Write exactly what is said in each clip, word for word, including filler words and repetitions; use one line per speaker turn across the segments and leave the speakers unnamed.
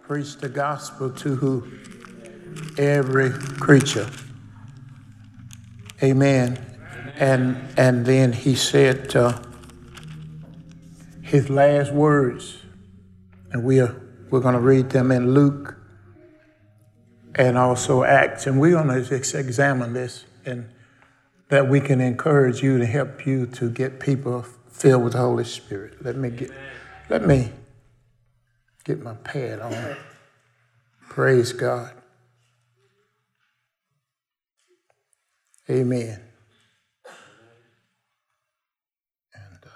preach the gospel to who? Every creature. Amen. And and then he said uh, his last words, and we are we're going to read them in Luke and also Acts, and we're going to just examine this, and that we can encourage you to help you to get people filled with the Holy Spirit. Let me get let me get my pad on. Praise God. Amen. And uh,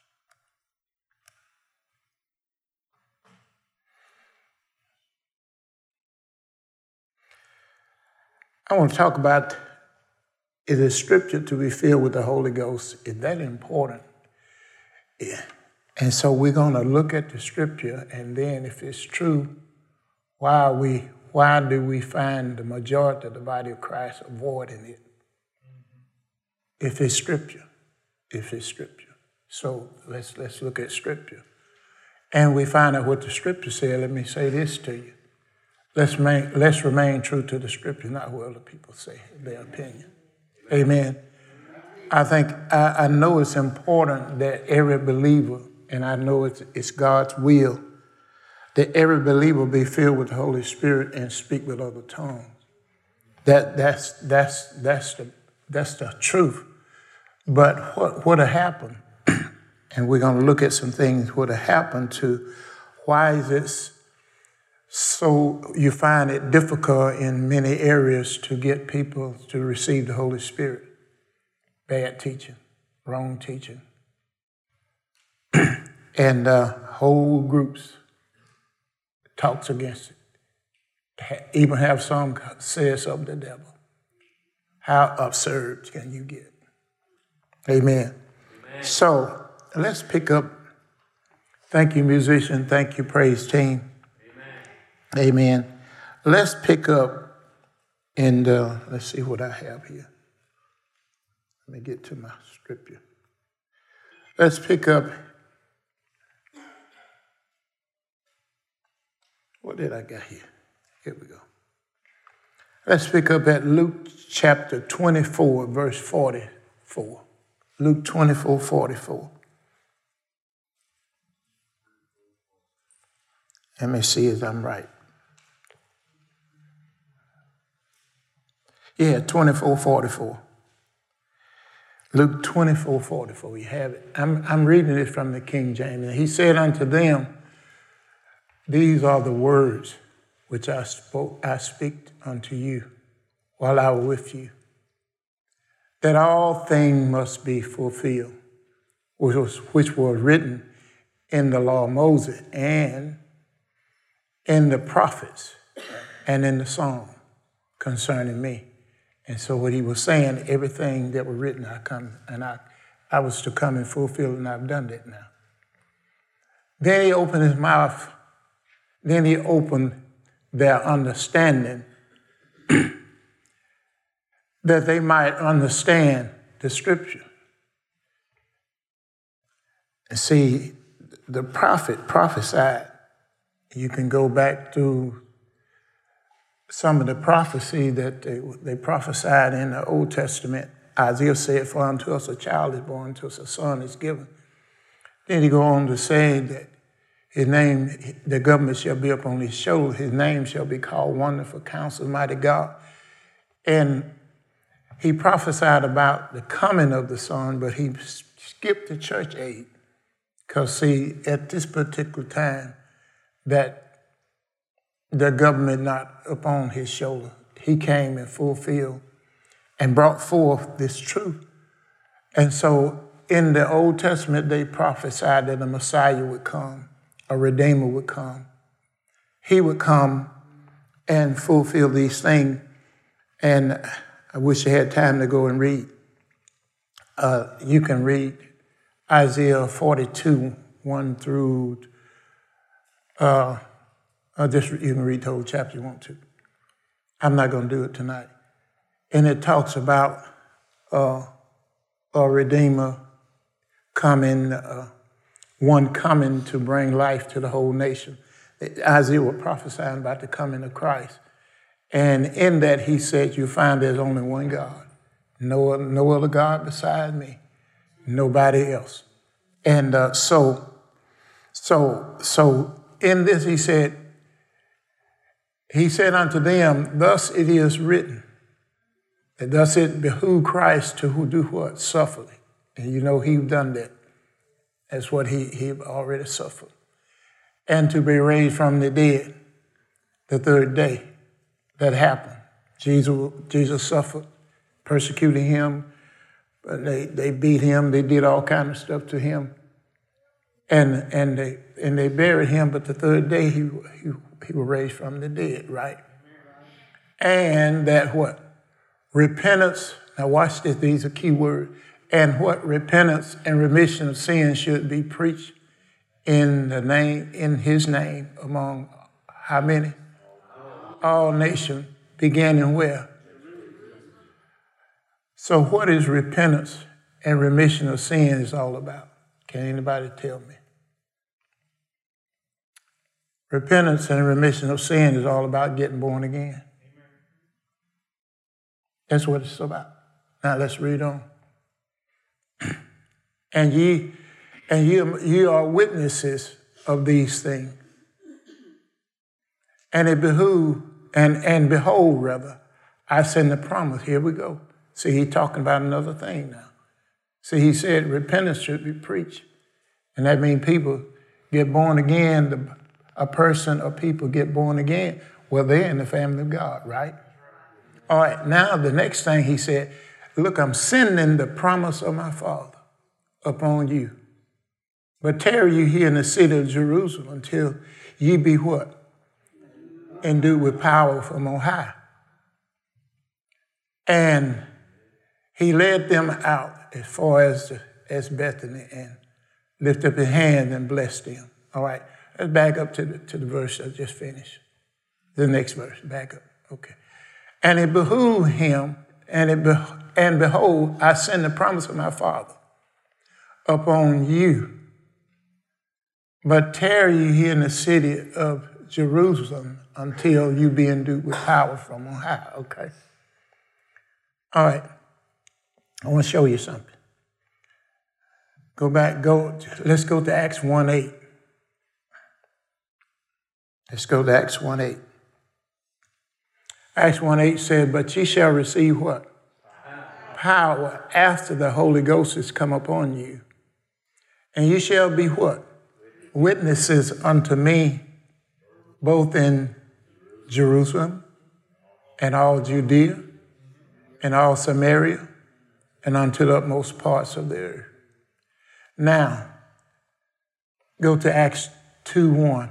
I want to talk about, is it scripture to be filled with the Holy Ghost? Is that important? Yeah. And so we're going to look at the scripture, and then if it's true, why are we, why do we find the majority of the body of Christ avoiding it? If it's scripture, if it's scripture. So let's let's look at scripture. And we find out what the scripture said. Let me say this to you. Let's, make, let's remain true to the scripture, not what other people say, their opinion. Amen. I think, I, I know it's important that every believer, and I know it's, it's God's will, that every believer be filled with the Holy Spirit and speak with other tongues. That that's that's that's the that's the truth. But what would have happened, and we're going to look at some things, what have happened to, why is it so you find it difficult in many areas to get people to receive the Holy Spirit? Bad teaching, wrong teaching. And uh, whole groups talks against it. Even have some say it's of the devil. How absurd can you get? Amen. Amen. So let's pick up. Thank you, musician. Thank you, praise team. Amen. Amen. Let's pick up and uh, let's see what I have here. Let me get to my scripture. Let's pick up. What did I got here? Here we go. Let's pick up at Luke chapter twenty-four, verse forty-four. Luke twenty-four, forty-four. Let me see if I'm right. Yeah, twenty-four, forty-four. Luke twenty-four, forty-four. You have it. I'm, I'm reading it from the King James. And he said unto them, these are the words which I spoke, I speak unto you while I was with you, that all things must be fulfilled, which was, which was written in the law of Moses and in the prophets and in the Psalm concerning me. And so what he was saying, everything that was written, I come and I, I was to come and fulfill, and I've done that now. Then he opened his mouth. Then he opened their understanding that they might understand the scripture. And see, the prophet prophesied. You can go back to some of the prophecy that they, they prophesied in the Old Testament. Isaiah said, for unto us a child is born, unto us a son is given. Then he go on to say that his name, the government shall be upon his shoulder. His name shall be called Wonderful Counselor, Mighty God. And he prophesied about the coming of the Son, but he skipped the church age. Because, see, at this particular time, that the government not upon his shoulder, he came and fulfilled and brought forth this truth. And so in the Old Testament, they prophesied that a Messiah would come, a Redeemer would come. He would come and fulfill these things. And I wish I had time to go and read. Uh, you can read Isaiah forty-two, one through, uh, uh, just you can read the whole chapter you want to. I'm not going to do it tonight. And it talks about uh, a Redeemer coming, uh, one coming to bring life to the whole nation. Isaiah was prophesying about the coming of Christ. And in that he said, you find there's only one God. No, no other God beside me. Nobody else. And uh, so, so, so in this he said, he said unto them, thus it is written, that thus it behooved Christ to who do what? Suffer. And you know he done that. That's what he, he already suffered. And to be raised from the dead the third day. That happened. Jesus, Jesus suffered, persecuting him. But they, they beat him. They did all kind of stuff to him. And, and, they, and they buried him, but the third day he, he, he was raised from the dead, right? And that what? Repentance. Now watch this. These are key words. And what? Repentance and remission of sins should be preached in the name, in his name, among how many? All nations, beginning where? So what is repentance and remission of sins all about? Can anybody tell me? Repentance and remission of sin is all about getting born again. That's what it's about. Now let's read on. And ye, and you, you are witnesses of these things. And it behoove, and, and behold, rather, I send the promise. Here we go. See, he's talking about another thing now. See, he said repentance should be preached. And that means people get born again. The, a person or people get born again. Well, they're in the family of God, right? All right, now the next thing he said, look, I'm sending the promise of my Father upon you. But tarry you here in the city of Jerusalem until ye be what? Endued with power from on high. And he led them out as far as, the, as Bethany and lifted up his hand and blessed them. All right, let's back up to the, to the verse I just finished. The next verse, back up. Okay. And it behooved him, and, it be, and behold, I send the promise of my Father upon you. But tarry you here in the city of Jerusalem until you be endued with power from on high, okay? All right, I want to show you something. Go back, go, let's go to Acts one eight. Let's go to Acts one eight. Acts one eight said, but ye shall receive what? Power after the Holy Ghost has come upon you. And you shall be what? Witnesses unto me, both in Jerusalem and all Judea and all Samaria and unto the utmost parts of the earth. Now, go to Acts two one.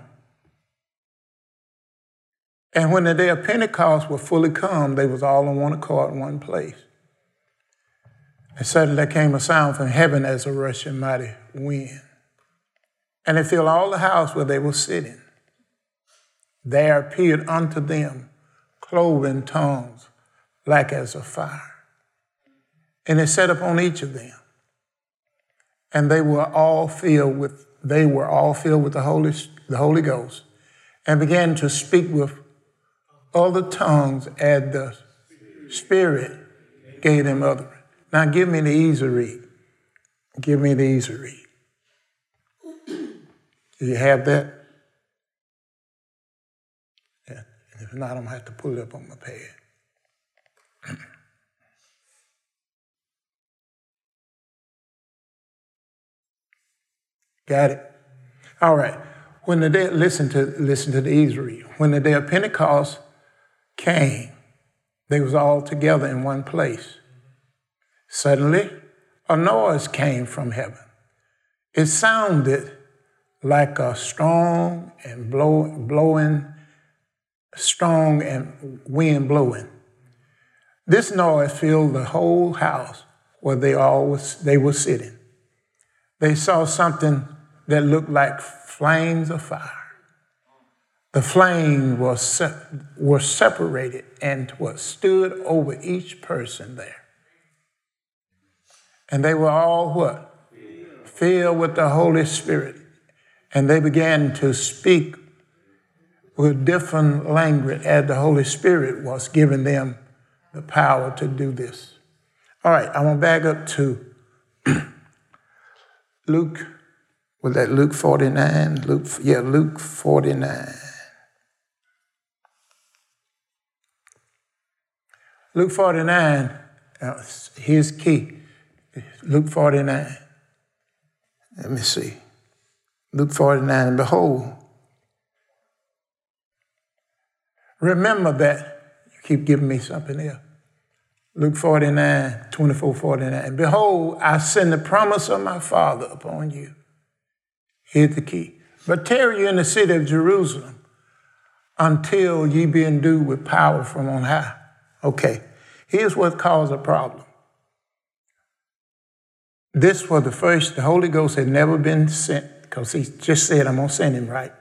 And when the day of Pentecost was fully come, they was all on one accord in one place. And suddenly there came a sound from heaven as a rushing mighty wind. And it filled all the house where they were sitting. There appeared unto them cloven tongues like as of fire. And it sat upon each of them. And they were all filled with, they were all filled with the Holy, the Holy Ghost, and began to speak with other tongues as the Spirit gave them utterance. Now give me the easy read. Give me the easy read. Do you have that? Yeah. If not, I'm going to have to pull it up on my pad. Got it? All right. When the day, listen to, listen to the easy read. When the day of Pentecost came, they was all together in one place. Suddenly, a noise came from heaven. It sounded like a strong and blow, blowing, strong and wind blowing. This noise filled the whole house where they all was, they were sitting. They saw something that looked like flames of fire. The flame was se- were separated and was stood over each person there. And they were all what? Filled with the Holy Spirit. And they began to speak with different language as the Holy Spirit was giving them the power to do this. All right, I want to back up to Luke. Was that Luke forty-nine? Luke, yeah, Luke forty-nine. Luke forty-nine, uh, here's key. Luke forty-nine. Let me see. Luke forty-nine, and behold, remember that. You keep giving me something else. Luke forty-nine, twenty-four, forty-nine. And behold, I send the promise of my Father upon you. Here's the key. But tarry you in the city of Jerusalem until ye be endued with power from on high. Okay, here's what caused a problem. This was the first, the Holy Ghost had never been sent, because he just said, I'm going to send him, right?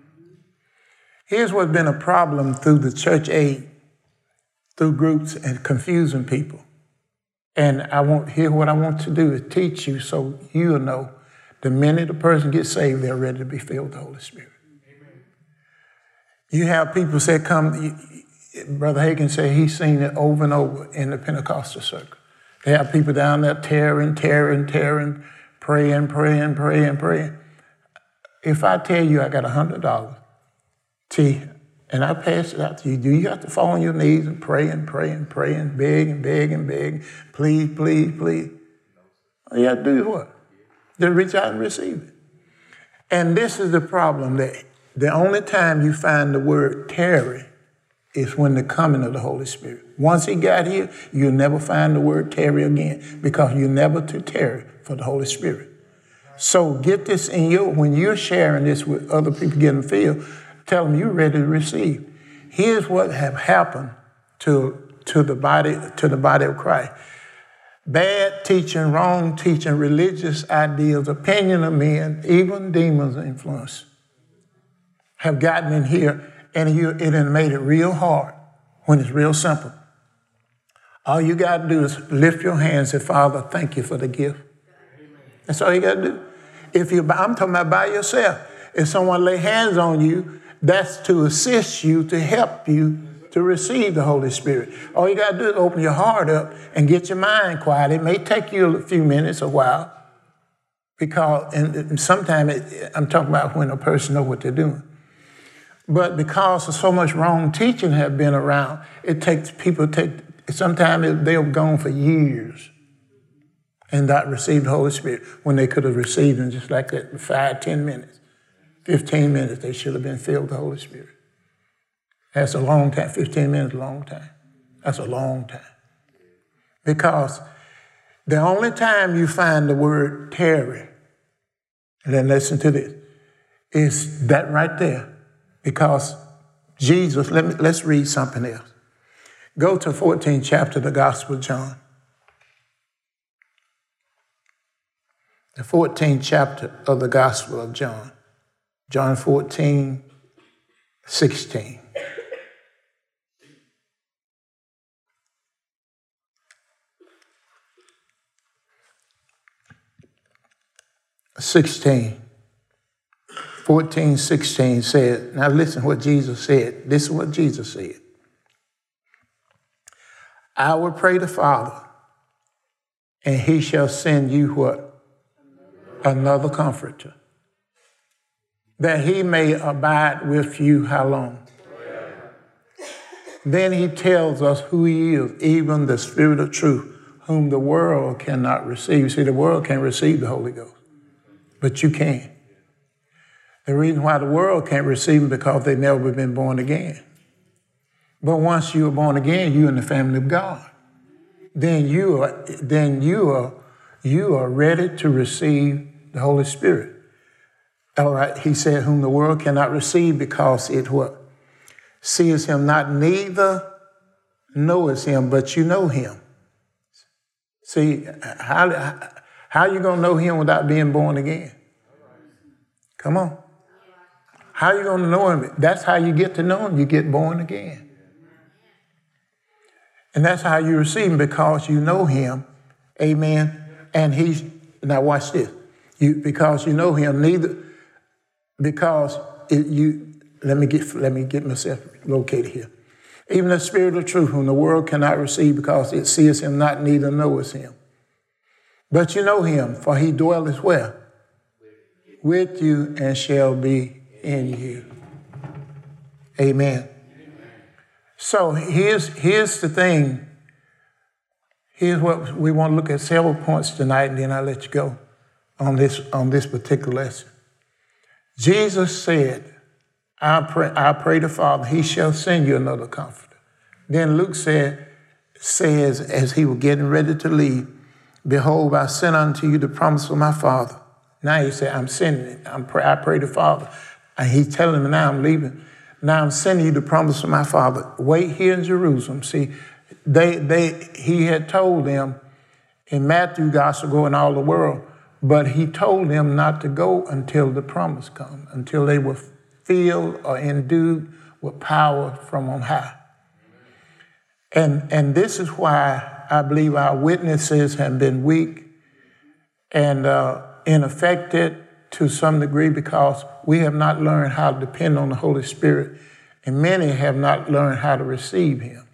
Here's what's been a problem through the church age, through groups and confusing people. And I want, here what I want to do is teach you so you'll know the minute a person gets saved, they're ready to be filled with the Holy Spirit. Amen. You have people say, come, Brother Hagin said he's seen it over and over in the Pentecostal circle. They have people down there tearing, tearing, tearing, praying, praying, praying, praying. If I tell you I got one hundred dollars, T, and I pass it out to you, do you have to fall on your knees and pray and pray and pray and beg and beg and beg, please, please, please? All you have to do is what? Just reach out and receive it. And this is the problem, that the only time you find the word tarry is when the coming of the Holy Spirit. Once he got here, you'll never find the word tarry again, because you're never to tarry for the Holy Spirit. So get this in your, when you're sharing this with other people getting filled, tell them you're ready to receive. Here's what have happened to, to the body, to the body of Christ. Bad teaching, wrong teaching, religious ideas, opinion of men, even demons influence have gotten in here, and you, it has made it real hard when it's real simple. All you got to do is lift your hands and say, Father, thank you for the gift. That's all you got to do. If you, I'm talking about by yourself. If someone lay hands on you, that's to assist you, to help you to receive the Holy Spirit. All you got to do is open your heart up and get your mind quiet. It may take you a few minutes, a while, because, and, and sometimes it, I'm talking about when a person knows what they're doing. But because of so much wrong teaching have been around, it takes people take, sometimes they've gone for years and not received the Holy Spirit when they could have received him just like that in five, ten minutes, fifteen minutes. They should have been filled with the Holy Spirit. That's a long time. fifteen minutes is a long time. That's a long time. Because the only time you find the word tarry, and then listen to this, is that right there. Because Jesus, let me, let's read something else. Go to fourteenth chapter of the Gospel of John. The fourteenth chapter of the Gospel of John. John fourteen, sixteen. sixteen. fourteen, sixteen said, now listen what Jesus said. This is what Jesus said. I will pray the Father, and he shall send you what? Another comforter, that he may abide with you how long? Then he tells us who he is, even the Spirit of truth, whom the world cannot receive. See, the world can't receive the Holy Ghost, but you can. The reason why the world can't receive him is because they've never been born again. But once you are born again, you're in the family of God. Then you are, then you are, you are ready to receive the Holy Spirit. All right, he said, whom the world cannot receive because it what? Sees him not, neither knoweth him, but you know him. See, how, how are you going to know him without being born again? Come on. How are you going to know him? That's how you get to know him. You get born again. And that's how you receive him, because you know him. Amen. And he's, now watch this. You, because you know him, neither, because it, you, let me get let me get myself located here. Even the Spirit of truth, whom the world cannot receive because it sees him not, neither knoweth him. But you know him, for he dwelleth where? With you and shall be in you. Amen. So here's, here's the thing. Here's what we want to look at several points tonight, and then I'll let you go on this, on this particular lesson. Jesus said, I pray, I pray the Father, he shall send you another comforter. Then Luke said, says, as he was getting ready to leave, behold, I send unto you the promise of my Father. Now he said, I'm sending it. I'm pray, I pray the Father. And he's telling me now I'm leaving. Now I'm sending you the promise of my Father. Wait here in Jerusalem. See, they, they, he had told them in Matthew's gospel, go in all the world, but he told them not to go until the promise comes, until they were filled or endued with power from on high. And, and this is why I believe our witnesses have been weak and uh, ineffective to some degree, because we have not learned how to depend on the Holy Spirit, and many have not learned how to receive him.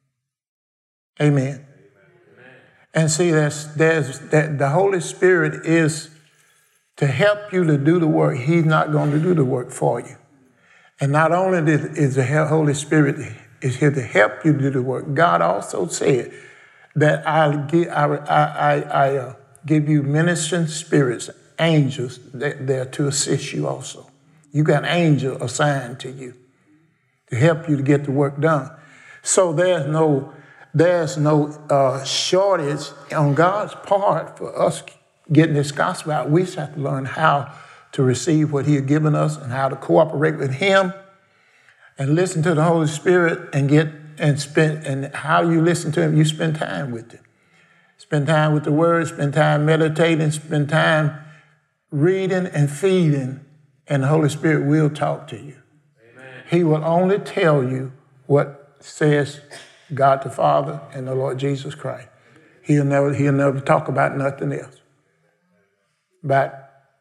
Amen. Amen. And see, there's, there's, that the Holy Spirit is to help you to do the work. He's not going to do the work for you. And not only is the Holy Spirit is here to help you do the work, God also said that I'll give, I, I, I, I uh, give you ministering spirits, angels that there to assist you also. You got an angel assigned to you to help you to get the work done. So there's no, there's no uh, shortage on God's part for us getting this gospel out. We just have to learn how to receive what he has given us and how to cooperate with him and listen to the Holy Spirit and get and spend, and how you listen to him, you spend time with him. Spend time with the word, spend time meditating, spend time reading and feeding, and the Holy Spirit will talk to you. Amen. He will only tell you what says God the Father and the Lord Jesus Christ. He'll never, he'll never talk about nothing else. But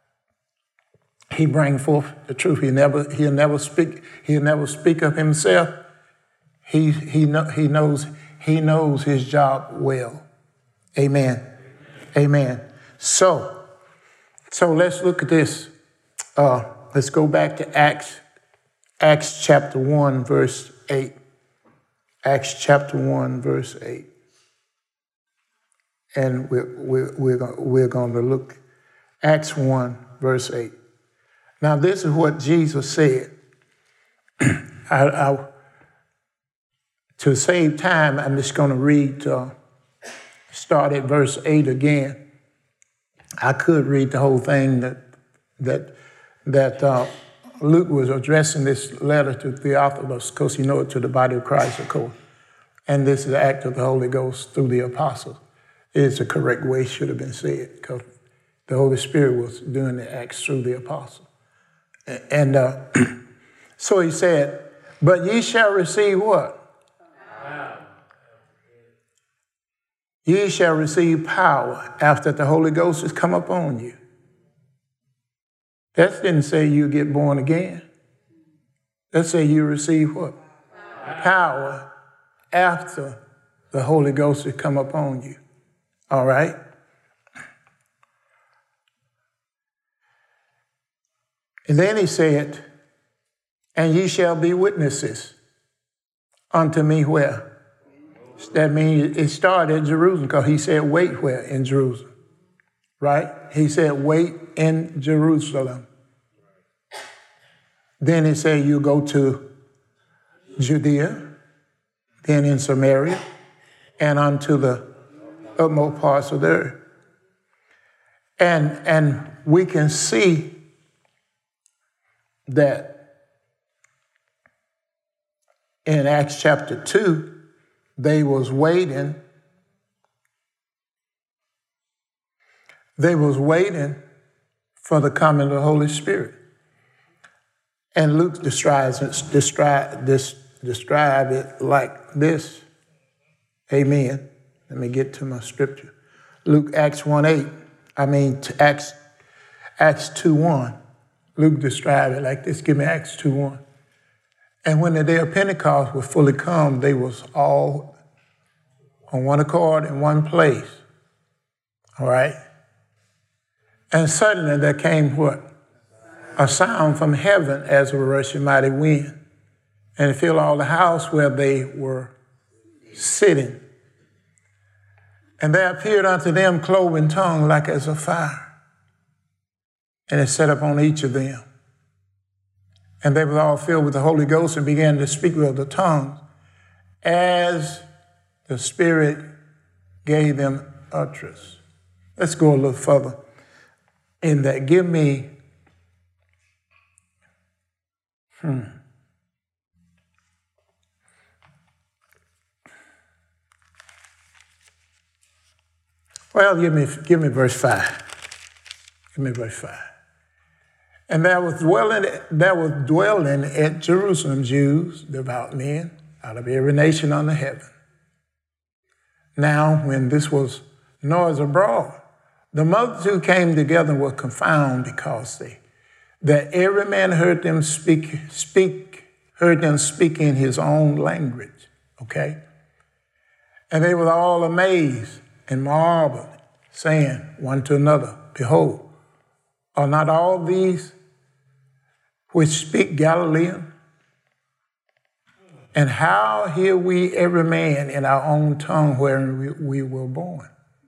he bring forth the truth. He never, he'll never speak, he'll never speak of himself. He, he, know, he knows, he knows his job well. Amen. Amen. So, so let's look at this. Uh, let's go back to Acts, Acts chapter one, verse eight. Acts chapter one, verse eight. And we're, we're, we're, going, we're going to look Acts one, verse eight. Now, this is what Jesus said. I, I, to save time, I'm just going to read, uh, start at verse eight again. I could read the whole thing that that that uh, Luke was addressing this letter to Theophilus, because he knows it to the body of Christ, of course. And this is the act of the Holy Ghost through the apostles. It's the correct way it should have been said, because the Holy Spirit was doing the acts through the apostles. And uh, so he said, but ye shall receive what? Power. Ye shall receive power after the Holy Ghost has come upon you. That didn't say you get born again. That say you receive what? Power. Power after the Holy Ghost has come upon you. All right? And then he said, and ye shall be witnesses unto me where? That means it started in Jerusalem, because he said, wait where? In Jerusalem. Right? He said, wait in Jerusalem. Then he said, you go to Judea, then in Samaria, and unto the utmost parts of the earth. And, and we can see that in Acts chapter two, they was waiting. They was waiting for the coming of the Holy Spirit. And Luke describes it, describe, this, describe it like this. Amen. Let me get to my scripture. Luke, Acts one eight. I mean, Acts, Acts two one. Luke described it like this. Give me Acts two one. And when the day of Pentecost was fully come, they was all on one accord in one place. All right? And suddenly there came what? A sound from heaven as of a rushing mighty wind. And it filled all the house where they were sitting. And there appeared unto them cloven tongue like as a fire. And it set upon each of them. And they were all filled with the Holy Ghost and began to speak with the tongues as the Spirit gave them utterance. Let's go a little further in that. Give me, hmm. Well, give me, give me verse five. Give me verse five. And there was dwelling, there was dwelling at Jerusalem Jews, devout men, out of every nation under heaven. Now, when this was noise abroad, the multitude came together and were confounded because they, that every man heard them speak, speak, heard them speak in his own language. Okay? And they were all amazed and marveled, saying one to another, behold, are not all these which speak Galilean? And how hear we every man in our own tongue wherein we, we were born?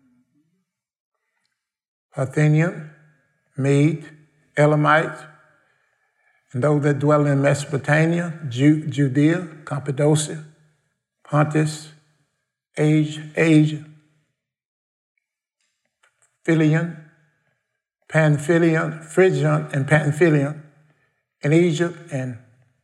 Parthian, Mede, Elamites, and those that dwell in Mesopotamia, Ju- Judea, Cappadocia, Pontus, Asia, Asia, Philion, Pamphylian, Phrygian, and Pamphylian, and Egypt, and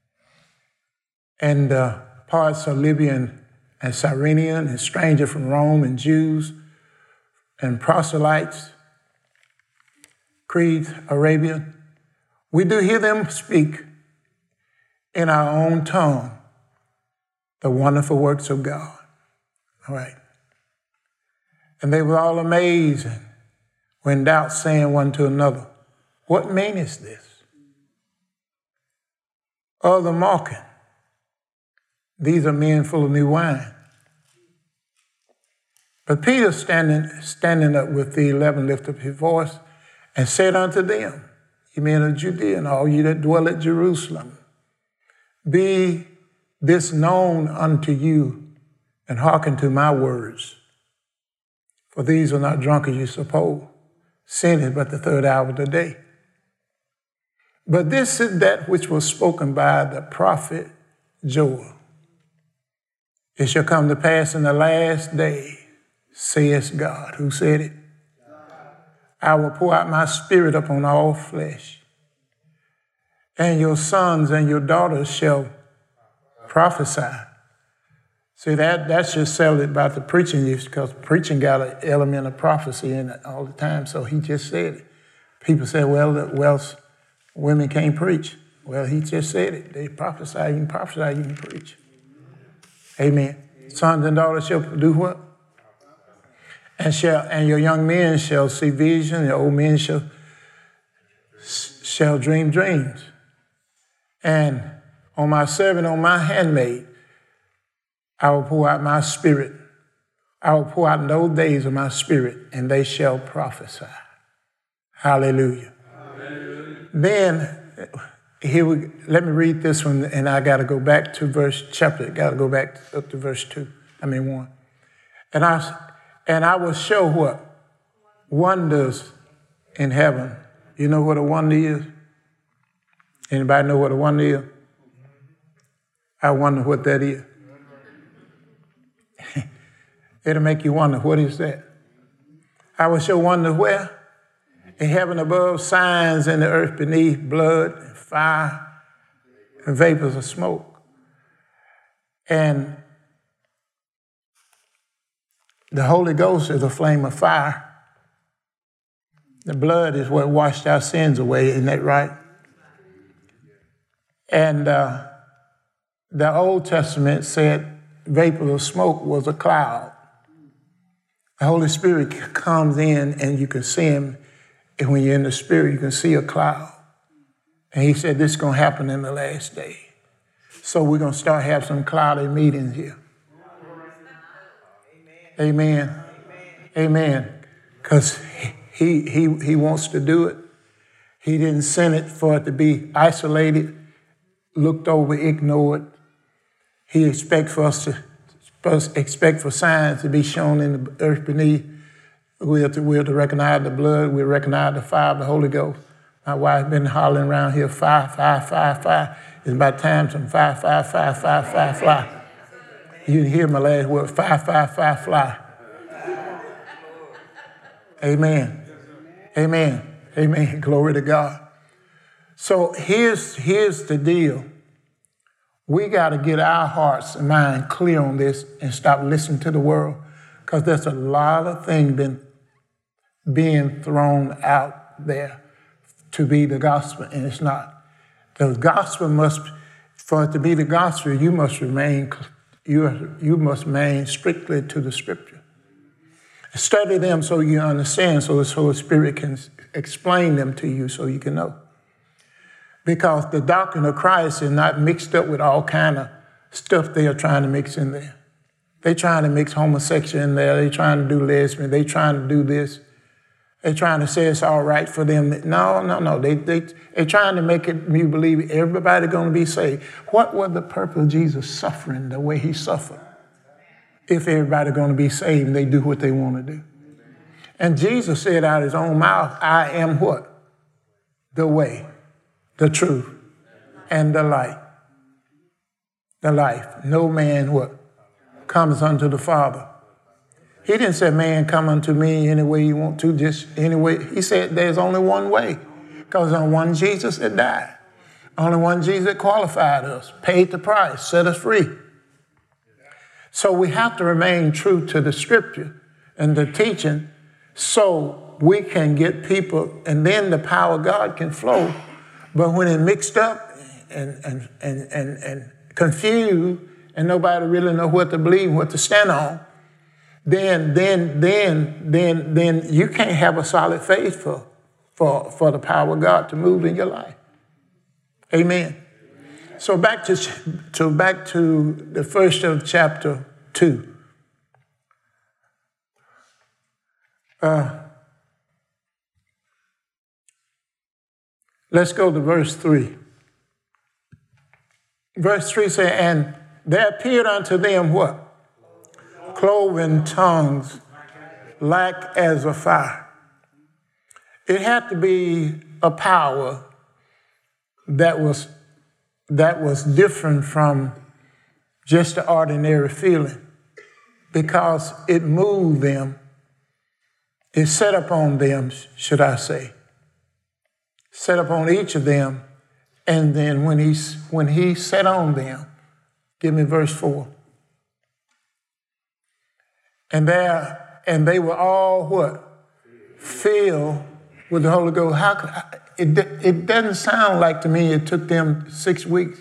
and uh, parts of Libya and, and Cyrenian, and strangers from Rome, and Jews, and proselytes, Crete, Arabia. We do hear them speak in our own tongue the wonderful works of God. All right. And they were all amazed and were in doubt, saying one to another, what meaneth this? Other mocking. These are men full of new wine. But Peter, standing, standing up with the eleven, lifted up his voice and said unto them, ye men of Judea, and all ye that dwell at Jerusalem, be this known unto you, and hearken to my words. For these are not drunk as you suppose, sin is but the third hour of the day. But this is that which was spoken by the prophet Joel. It shall come to pass in the last day, saith God. Who said it? I will pour out my spirit upon all flesh, and your sons and your daughters shall prophesy. See, that, that's just selling about the preaching use, because preaching got an element of prophecy in it all the time. So he just said it. People say, well, well, women can't preach. Well, he just said it. They prophesy, you can prophesy, you can preach. Amen. Sons and daughters shall do what? And shall and your young men shall see vision, your old men shall, shall dream dreams. And on my servant, on my handmaid, I will pour out my spirit. I will pour out in those days of my spirit, and they shall prophesy. Hallelujah. Hallelujah. Then, here we, let me read this one, and I got to go back to verse chapter. Got to go back up to verse two. I mean one. And I and I will show what wonders in heaven. You know what a wonder is? Anybody know what a wonder is? I wonder what that is. It'll make you wonder, what is that? I will show wonders where? In heaven above, signs in the earth beneath, blood and fire and vapors of smoke. And the Holy Ghost is a flame of fire. The blood is what washed our sins away, isn't that right? And uh, the Old Testament said vapor of smoke was a cloud. The Holy Spirit comes in and you can see him. And when you're in the Spirit, you can see a cloud. And he said, this is going to happen in the last day. So we're going to start having some cloudy meetings here. Amen. Amen. Because he, he, he wants to do it. He didn't send it for it to be isolated, looked over, ignored. He expects for us to expect for signs to be shown in the earth beneath. We're to, we're to recognize the blood. We recognize the fire of the Holy Ghost. My wife's been hollering around here, fire, fire, fire, fire. It's about time some fire, fire, fire, fire, fire, fly. You didn't hear my last word, fire, fire, fire, fly. Amen. Amen. Amen. Glory to God. So here's, here's the deal. We got to get our hearts and mind clear on this and stop listening to the world, because there's a lot of things been being thrown out there to be the gospel, and it's not. The gospel must, for it to be the gospel, you must remain, you, you must remain strictly to the scripture. Study them so you understand, so the Holy Spirit can explain them to you so you can know. Because the doctrine of Christ is not mixed up with all kind of stuff they are trying to mix in there. They're trying to mix homosexual in there. They're trying to do lesbian. They're trying to do this. They're trying to say it's all right for them. No, no, no. They, they, they're trying to make it you believe everybody's going to be saved. What was the purpose of Jesus suffering the way he suffered? If everybody's going to be saved and they do what they want to do. And Jesus said out of his own mouth, I am what? The way, the truth, and the light. The life. No man what? Comes unto the Father. He didn't say, man, come unto me any way you want to, just any way. He said there's only one way, because on one Jesus that died. Only one Jesus that qualified us, paid the price, set us free. So we have to remain true to the scripture and the teaching so we can get people, and then the power of God can flow. But when it's mixed up and, and, and, and, and confused, and nobody really know what to believe, what to stand on, then, then, then, then, then you can't have a solid faith for, for, for the power of God to move in your life. Amen. So back to, to back to the first of chapter two. Uh, let's go to verse three. Verse three says, and there appeared unto them what? Cloven tongues like as a fire. It had to be a power that was that was different from just the ordinary feeling, because it moved them. It set upon them, should I say. Set upon each of them, and then when he, when he set on them, give me verse four. And there, and they were all what? Filled with the Holy Ghost. How could I, it, it doesn't sound like to me it took them six weeks.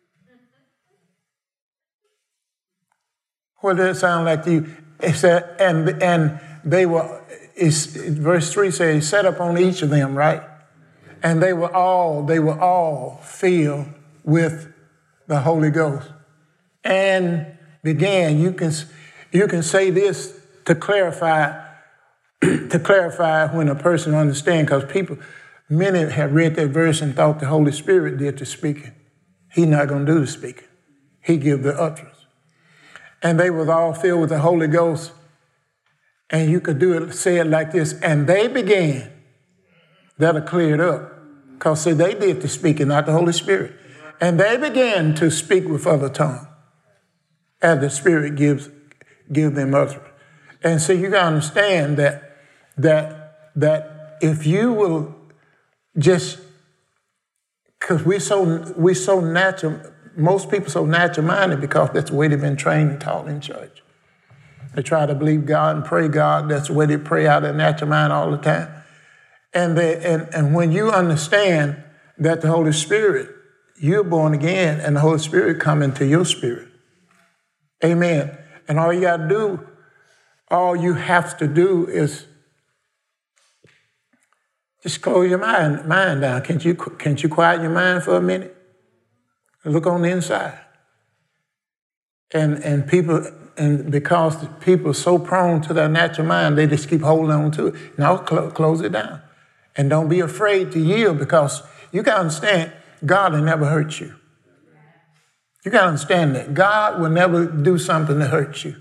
What does it sound like to you? It said, and and they were. It's, verse three says, he set up on each of them, right? And they were all they were all filled with the Holy Ghost, and began. You can. You can say this to clarify, to clarify when a person understands, because people, many have read that verse and thought the Holy Spirit did the speaking. He's not going to do the speaking. He give the utterance. And they was all filled with the Holy Ghost, and you could do it, say it like this, and they began. That'll clear it up, because see, they did the speaking, not the Holy Spirit. And they began to speak with other tongues, as the Spirit gives give them utterance. And so you got to understand that, that, that if you will just, because we're so, we so natural, most people so natural-minded because that's the way they've been trained and taught in church. They try to believe God and pray God. That's the way they pray out of their natural mind all the time. And, they, and, and when you understand that the Holy Spirit, you're born again, and the Holy Spirit come into your spirit. Amen. And all you got to do, all you have to do is just close your mind, mind down. Can't you, can't you quiet your mind for a minute? Look on the inside. And and people, and because people are so prone to their natural mind, they just keep holding on to it. Now cl- close it down. And don't be afraid to yield, because you got to understand, God will never hurt you. You got to understand that. God will never do something to hurt you.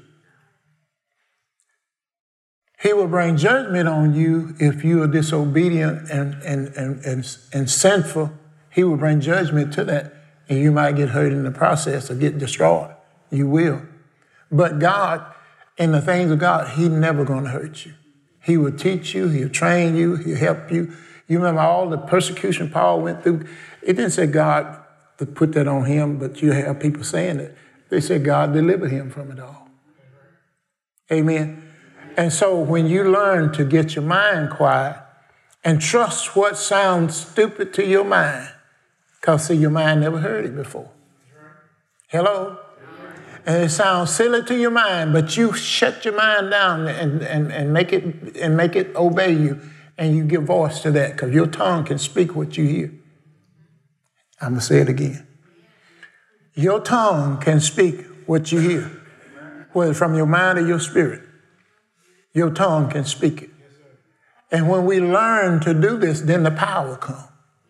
He will bring judgment on you if you are disobedient and, and, and, and, and sinful. He will bring judgment to that, and you might get hurt in the process or get destroyed. You will. But God, in the things of God, He's never going to hurt you. He will teach you. He'll train you. He'll help you. You remember all the persecution Paul went through? It didn't say God to put that on him, but you have people saying it. They said God delivered him from it all. Amen. And so when you learn to get your mind quiet and trust what sounds stupid to your mind, because see, your mind never heard it before. Hello? And it sounds silly to your mind, but you shut your mind down and, and, and make it and make it obey you, and you give voice to that, because your tongue can speak what you hear. I'm going to say it again. Your tongue can speak what you hear, whether from your mind or your spirit. Your tongue can speak it. And when we learn to do this, then the power comes.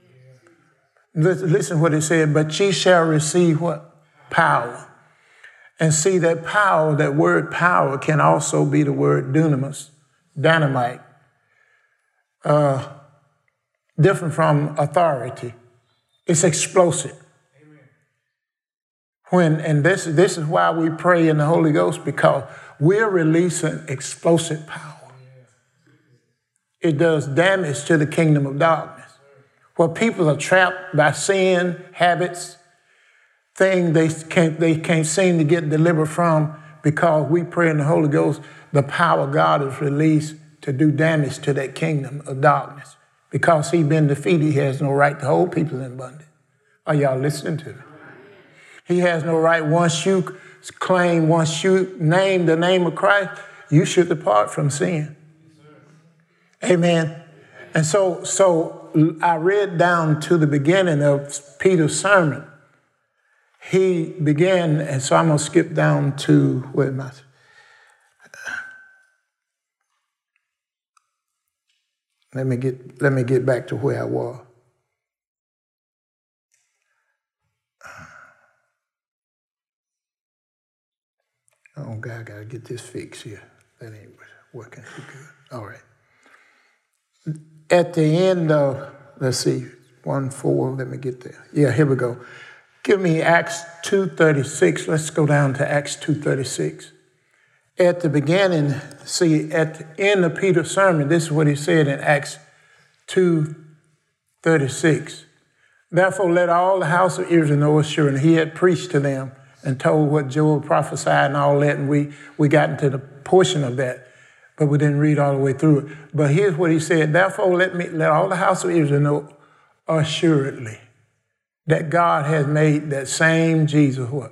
Listen what it said, but ye shall receive what? Power. And see, that power, that word power can also be the word dunamis, dynamite, uh, different from authority. It's explosive. When, and this, this is why we pray in the Holy Ghost, because we're releasing explosive power. It does damage to the kingdom of darkness. Where people are trapped by sin, habits, things they can't, they can't seem to get delivered from, because we pray in the Holy Ghost, the power of God is released to do damage to that kingdom of darkness. Because he's been defeated, he has no right to hold people in bondage. Are y'all listening to me? He has no right. Once you claim, once you name the name of Christ, you should depart from sin. Amen. And so, so I read down to the beginning of Peter's sermon. He began, and so I'm going to skip down to, where am I? Let me get, let me get back to where I was. Oh, God, I got to get this fixed here. That ain't working too good. All right. At the end of, let's see, one, four, let me get there. Yeah, here we go. Give me Acts two thirty-six. Let's go down to Acts two thirty-six. At the beginning, see, at the end of Peter's sermon, this is what he said in Acts two thirty-six. Therefore, let all the house of Israel know assuredly. He had preached to them and told what Joel prophesied and all that, and we, we got into the portion of that, but we didn't read all the way through it. But here's what he said. Therefore, let me let all the house of Israel know assuredly that God has made that same Jesus, what?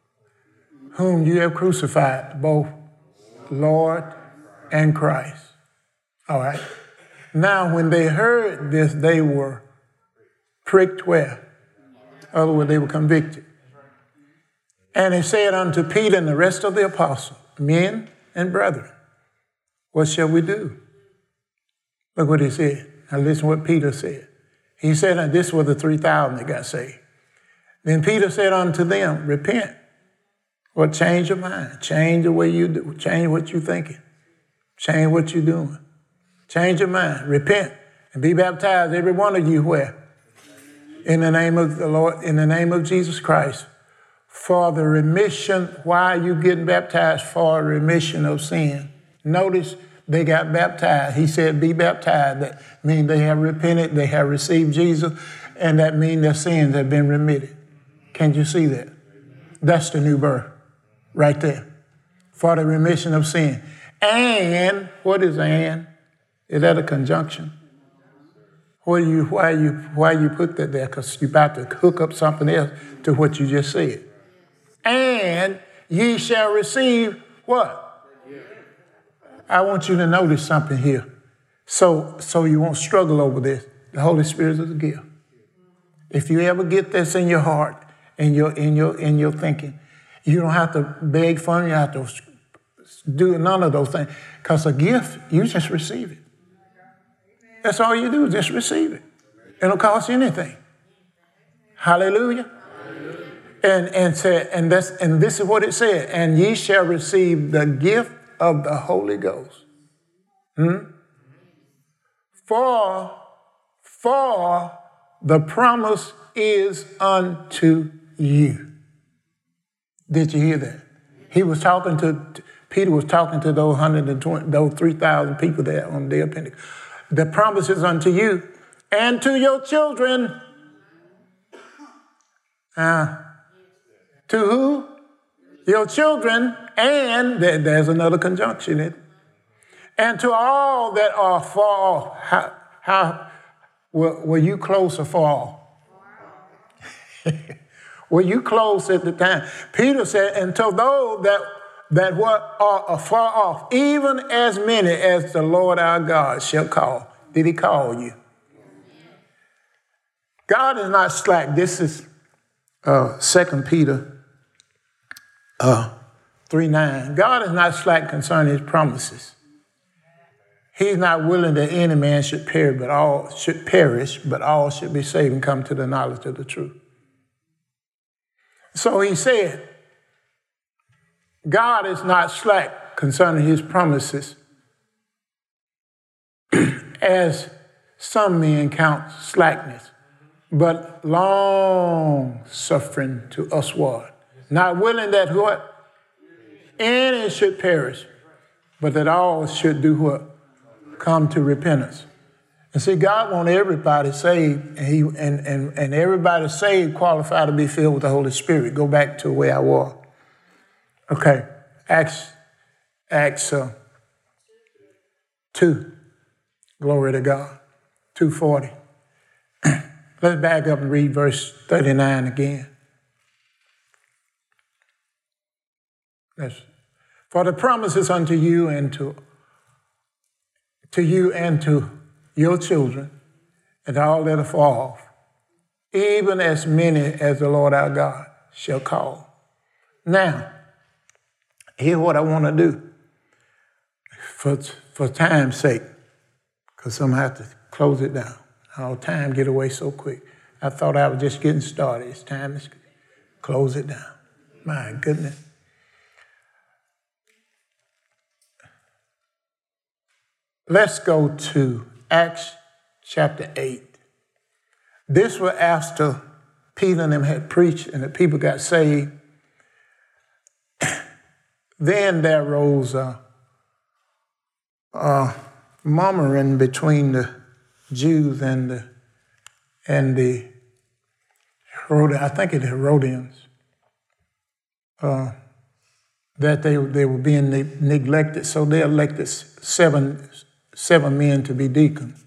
Whom you have crucified, both Lord and Christ. All right. Now, when they heard this, they were pricked where? In other words, they were convicted. And he said unto Peter and the rest of the apostles, men and brethren, what shall we do? Look what he said. Now listen what Peter said. He said, and this was the three thousand that got saved. Then Peter said unto them, repent. Well, change your mind. Change the way you do. Change what you're thinking. Change what you're doing. Change your mind. Repent and be baptized, every one of you, where? In the name of the Lord, in the name of Jesus Christ, for the remission. Why are you getting baptized? For a remission of sin. Notice they got baptized. He said, be baptized. That means they have repented, they have received Jesus, and that means their sins have been remitted. Can't you see that? That's the new birth right there. For the remission of sin. And, what is and? Is that a conjunction? Why you, why you, why you put that there? Because you're about to hook up something else to what you just said. And ye shall receive what? I want you to notice something here. So, so you won't struggle over this. The Holy Spirit is a gift. If you ever get this in your heart, in your, in your, in your thinking, You don't have to beg for them. You have to do none of those things. Because a gift, you just receive it. That's all you do, just receive it. It don't cost you anything. Hallelujah. Hallelujah. And and said, and that's and this is what it said, and ye shall receive the gift of the Holy Ghost. Hmm? For, for the promise is unto you. Did you hear that? He was talking to, Peter was talking to those one hundred twenty, those three thousand people there on the day of Pentecost. The promise is unto you and to your children. Uh, to who? Your children, and there, there's another conjunction in it. And to all that are far off. How, how were, were you close or far off? Were you close at the time? Peter said, and to those that, that were, are afar off, even as many as the Lord our God shall call. Did he call you? God is not slack. This is uh, Second Peter uh, three nine. God is not slack concerning his promises. He's not willing that any man should perish, but all should perish, but all should be saved and come to the knowledge of the truth. So he said, God is not slack concerning his promises, as some men count slackness, but long suffering to usward, not willing that what? Any should perish, but that all should do what? Come to repentance. And see, God wants everybody saved, and he and, and, and everybody saved qualified to be filled with the Holy Spirit. Go back to where I was. Okay, Acts, Acts uh, two. Glory to God. two forty. Let's back up and read verse thirty-nine again. Yes. For the promise is unto you and to, to you and to your children and all that are far off, even as many as the Lord our God shall call. Now, here's what I want to do for, for time's sake, because I'm going to have to close it down. Our time get away so quick. I thought I was just getting started. It's time to close it down. My goodness. Let's go to Acts chapter eight. This was after Peter and them had preached and the people got saved. Then there arose a, a murmuring between the Jews and the and the Herod, I think it's Herodians, uh, that they they were being ne- neglected. So they elected seven seven men to be deacons.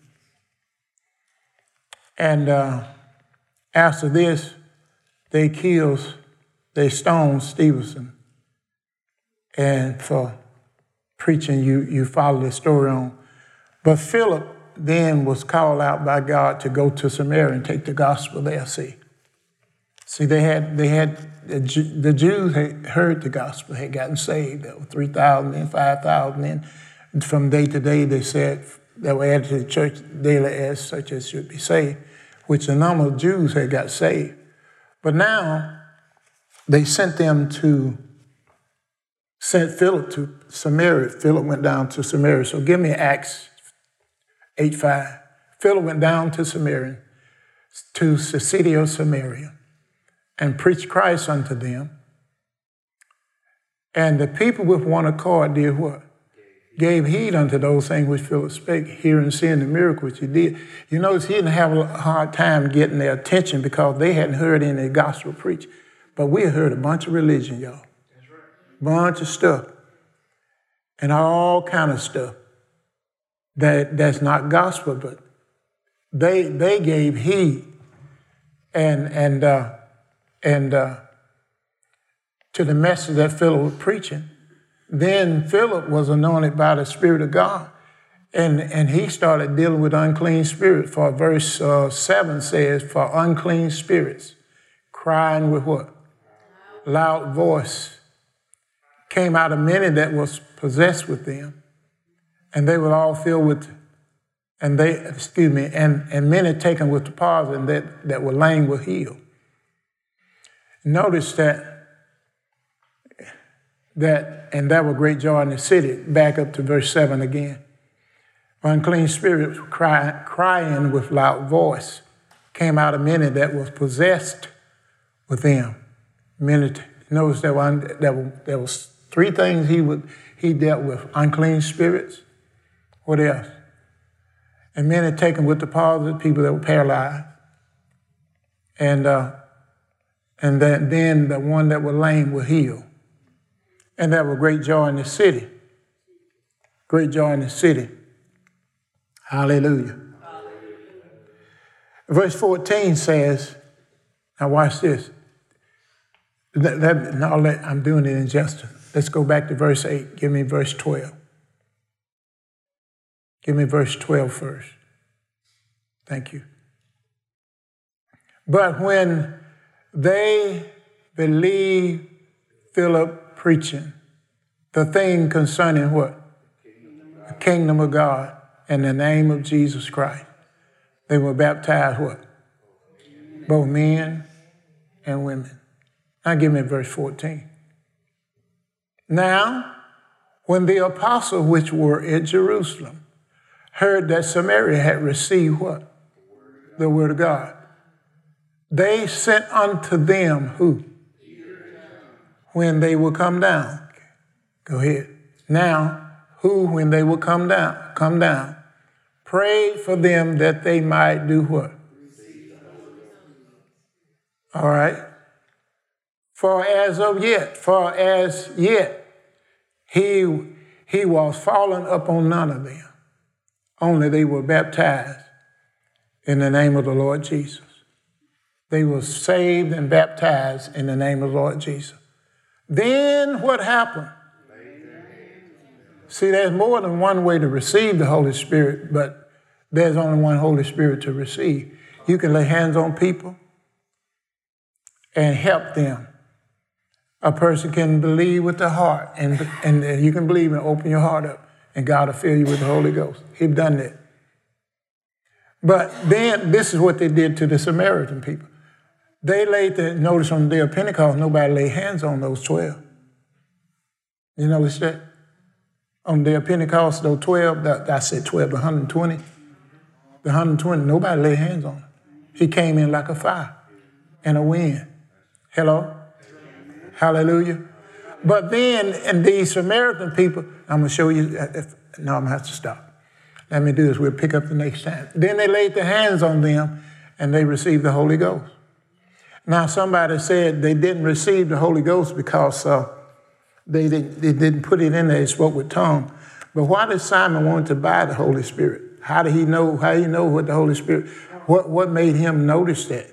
And uh, after this, they killed, they stoned Stephen. And for preaching, you you follow the story on. But Philip then was called out by God to go to Samaria and take the gospel there, see. See, they had, they had the, Jew, the Jews had heard the gospel, had gotten saved. There were three thousand and five thousand. And from day to day, they said, they were added to the church daily as such as should be saved, which a number of Jews had got saved. But now, they sent them to, sent Philip to Samaria. Philip went down to Samaria. So give me Acts eight five. Philip went down to Samaria, to the city of Samaria, and preached Christ unto them. And the people with one accord did what? Gave heed unto those things which Philip spake, hearing and seeing the miracle which he did. You notice he didn't have a hard time getting their attention because they hadn't heard any gospel preached. But we heard a bunch of religion, y'all. That's right. Bunch of stuff. And all kind of stuff. That that's not gospel, but they they gave heed and and uh, and uh, to the message that Philip was preaching. Then Philip was anointed by the Spirit of God, and and he started dealing with unclean spirits. For verse uh, seven says, "For unclean spirits, crying with what? loud voice came out of many that was possessed with them, and they were all filled with, and they, excuse me, and, and many taken with the palsy, and that, that were lame were healed. Notice that, that, and there were great joy in the city. Back up to verse seven again. Unclean spirits cry, crying with loud voice came out of many that was possessed with them. Many, notice there were, there were, there was three things he would he dealt with: unclean spirits. What else? And many taken with the palsy, people that were paralyzed. And uh, and then, then the one that were lame were healed. And there were great joy in the city. Great joy in the city. Hallelujah. Hallelujah. Verse fourteen says, now watch this. That, that, no, let, I'm doing it in justice. Let's go back to verse eight. Give me verse twelve. Give me verse twelve first. Thank you. But when they believed Philip preaching the thing concerning what? The kingdom of God and the name of Jesus Christ, they were baptized what? Both men and women. Now give me verse fourteen. Now, when the apostles which were at Jerusalem heard that Samaria had received what? The word of God, they sent unto them who? When they will come down. Go ahead. Now, who, when they will come down, come down, prayed for them that they might do what? All right. For as of yet, for as yet, he, he was fallen upon none of them. Only they were baptized in the name of the Lord Jesus. They were saved and baptized in the name of the Lord Jesus. Then what happened? See, there's more than one way to receive the Holy Spirit, but there's only one Holy Spirit to receive. You can lay hands on people and help them. A person can believe with the heart, and, and you can believe and open your heart up, and God will fill you with the Holy Ghost. He's done that. But then this is what they did to the Samaritan people. They laid the, notice on the day of Pentecost, nobody laid hands on those twelve. You notice that? On the day of Pentecost, those twelve, that, I said twelve, the one hundred twenty, the one hundred twenty, nobody laid hands on them. He came in like a fire and a wind. Hello? Hallelujah. But then, and these Samaritan people, I'm going to show you, if, no, I'm going to have to stop. Let me do this, we'll pick up the next time. Then they laid their hands on them and they received the Holy Ghost. Now, somebody said they didn't receive the Holy Ghost because uh, they, didn't, they didn't put it in there, they spoke with tongue. But why did Simon want to buy the Holy Spirit? How did he know, how did he know what the Holy Spirit, what, what made him notice that?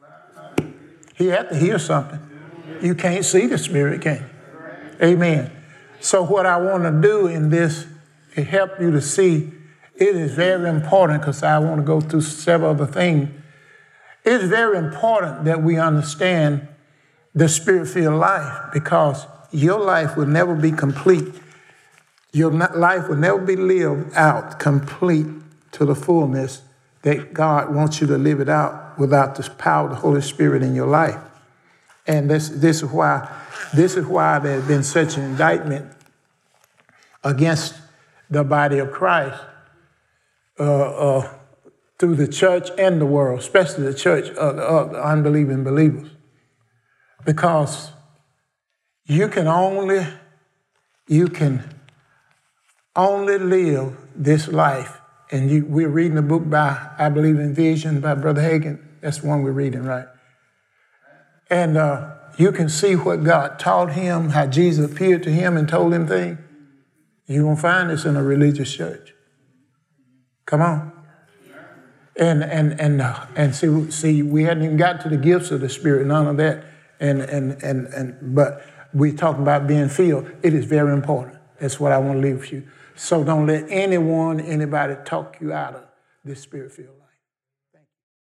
He had to hear something. You can't see the Spirit, can you? Amen. So what I want to do in this is help you to see it is very important, because I want to go through several other things. It's very important that we understand the Spirit-filled life, because your life will never be complete. Your life will never be lived out complete to the fullness that God wants you to live it out without the power of the Holy Spirit in your life. And this, this is why, this is why there's been such an indictment against the body of Christ uh, uh, through the church and the world, especially the church of the, of the unbelieving believers. Because you can only, you can only live this life. And you, we're reading a book by, I believe in Vision, by Brother Hagin. That's the one we're reading, right? And uh, you can see what God taught him, how Jesus appeared to him and told him things. You won't find this in a religious church. Come on. And and and uh, and see, see, we hadn't even got to the gifts of the Spirit, none of that. And and and and but we're talking about being filled. It is very important. That's what I want to leave with you. So don't let anyone, anybody talk you out of this Spirit-filled life.